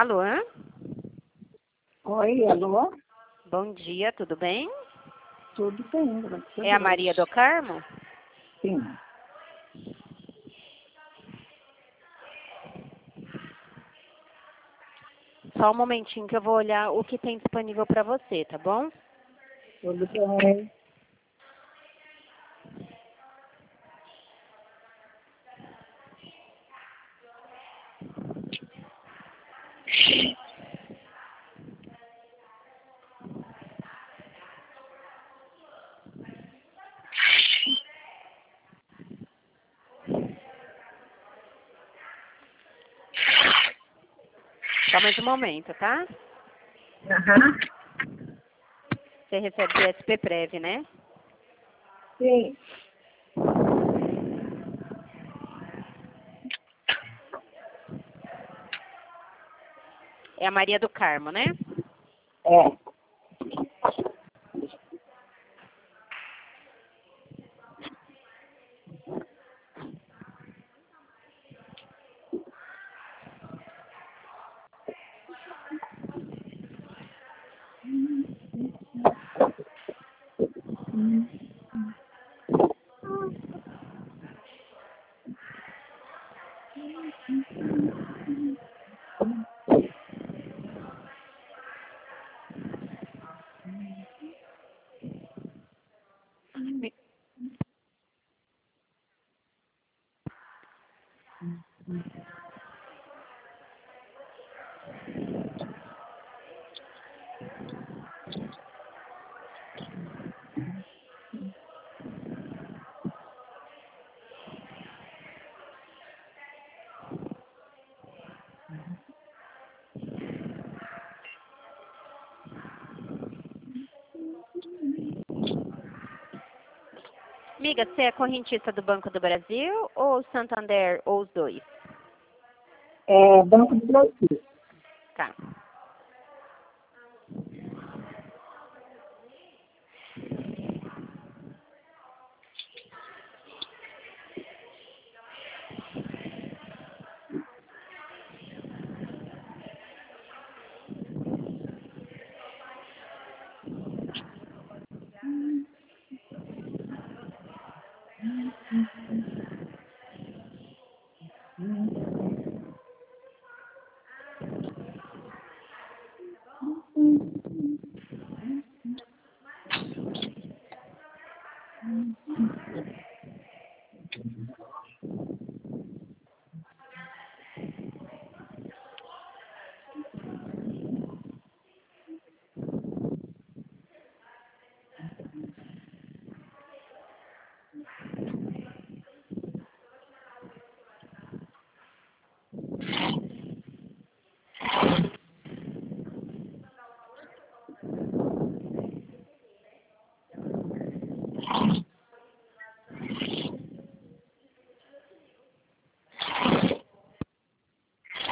Alô? Oi, alô? Bom dia, tudo bem? Tudo bem, graças a Deus. É a Maria do Carmo? Sim. Só um momentinho que eu vou olhar o que tem disponível para você, tá bom? Tudo bem. Só mais um momento, tá? Aham. Você recebe do SP Prev, né? Sim. É a Maria do Carmo, né? É. Me- Amiga, você é correntista do Banco do Brasil ou Santander, ou os dois? É Banco do Brasil. Tá.